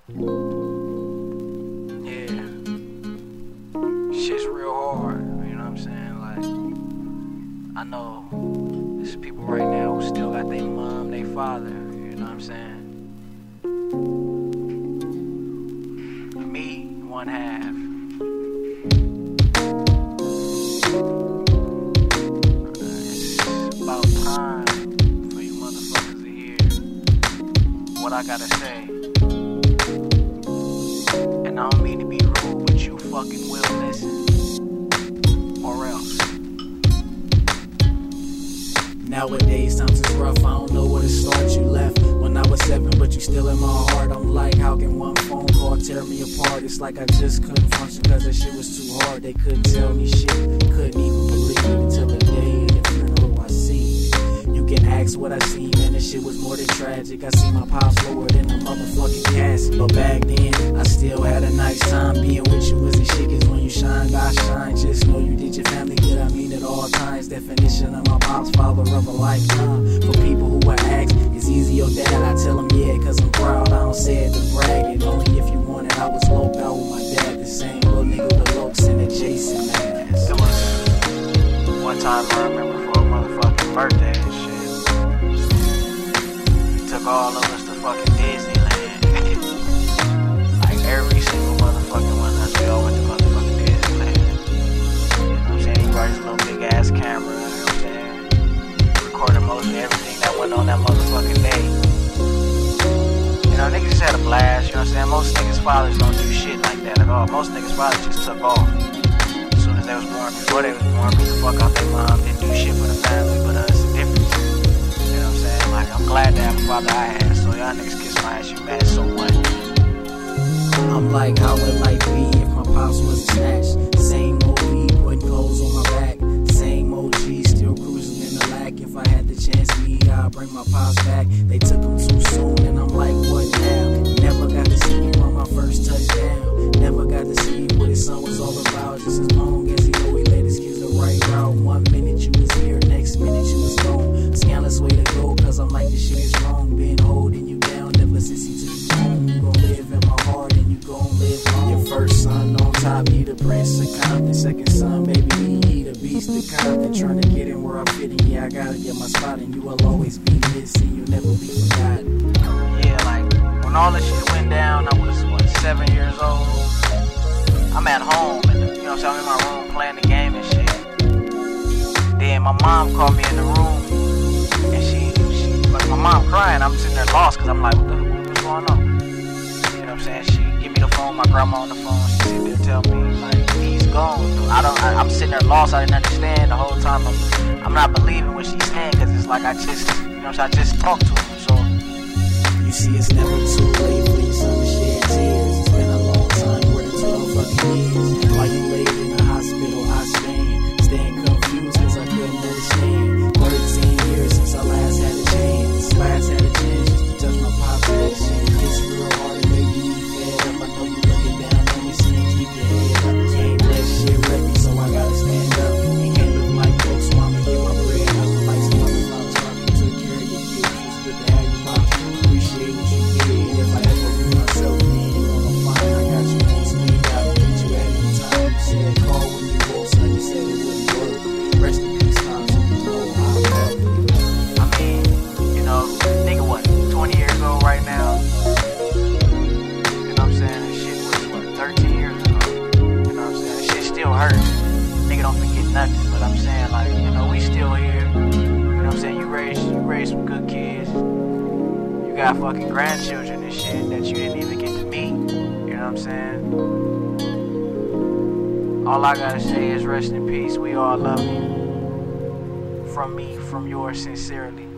Yeah. Shit's real hard, you know what I'm saying? Like, I know there's people right now who still got their mom, their father, you know what I'm saying? Me, one half. It's about time for you motherfuckers to hear what I gotta say. And I don't mean to be rude, but you fucking will listen. Or else. Nowadays, times is rough, I don't know where to start. You left when I was 7, but you still in my heart. I'm like, how can one phone call tear me apart? It's like I just couldn't function cause that shit was too hard. They couldn't tell me shit, couldn't even believe it until the day of your funeral I seen. You can ask what I seen, man, this shit was more than tragic. I seen my pops lower than a motherfucking casket. But back then, I still had a nice time being with you as a shit. Cause when you shine, God shine. Just know you did your family good, I mean at all times. Definition of my pops, father of a lifetime. For people who would ask, is easy your dad? I tell them yeah, cause I'm proud, I don't say it to brag it. Only if you want it, I was loped out with my dad. The same little nigga with lopes and a Jason ass. It was one time I remember for a motherfucking birthday and shit. He took all of us to fucking Disneyland. Like every single motherfucking one of us, we all went to motherfucking Disneyland. You know what I'm saying? He brought his little big ass camera, you know what I'm saying? Recorded most of everything that went on that motherfucking day. You know, niggas just had a blast, you know what I'm saying? Most niggas' fathers don't do shit like that at all. Most niggas' fathers just took off. As soon as they was born, before they was born, beat the fuck out their mom, didn't do shit for the family, but it's a difference. You know what I'm saying? Like, I'm glad to have a father I had, so y'all niggas kiss my ass, you mad, so what? I'm like, how would life be if my pops wasn't snatched? Same old me, putting clothes on my back. Same OG, still cruising in the lack. If I had the chance, I'd bring my pops back. They took him too soon, and I'm like, what now? Never got to see him on my first touchdown. Never got to see what his son was all about. Just as long as he know he led his kids the right route. 1 minute you was here, next minute you was gone. Scandalous way to go, cause I'm like, this shit is wrong. Been holding you down ever since he took you home. You gon' live in my heart, and you gon' live on. Your first son on top, he the prince of Compton. Second son, baby, he the beast of Compton. Trying to get in where I'm fitting, yeah, I gotta get my spot, and you will always be missing, you'll never be forgotten. Yeah, like, when all this shit went down, I was, 7 years old? I'm at home, and you know what I'm saying, I'm in my room playing the game and shit. Then my mom called me in the room, and she like, my mom crying, I'm sitting there lost, cause I'm like, what's going on? You know what I'm saying, she give me the phone, my grandma on the phone, she sit there tell me, like, he's gone. I'm sitting there lost, I didn't understand the whole time, I'm not believing what she's saying, cause it's like I just, you know what I'm saying, I just talked to him, so. You see, it's never too late for your son to shed tears. It's been a long time, more than 12 fucking years. While you laid in the hospital, I staying confused cause I couldn't understand. 13 years since I last had a chance just to touch my pop's ass. It's real hard to make me fed up. I know you looking down on me, saying keep your head up. Can't let shit wreck me, so I gotta stand up. You can't look like folks, so I'ma get my bread up. Like some other fathers talking, took care of your kids. It's good to have you, pops. Appreciate what you did. If I ever lose myself, then you gonna find I got you on speed. I'll get you at any time. You said call when you woke, son. You said it wouldn't work. Rest in peace, pops. You know I love you. I mean, you know, nigga, what, 20 years old right now? You know what I'm saying? This shit was, 13 years ago? You know what I'm saying? This shit still hurts. Nigga don't forget nothing, but I'm saying, like, you know, we still here. You know what I'm saying? You raised some good kids. You got fucking grandchildren and shit that you didn't even get to meet. You know what I'm saying? All I gotta say is rest in peace. We all love you. From me, from yours sincerely.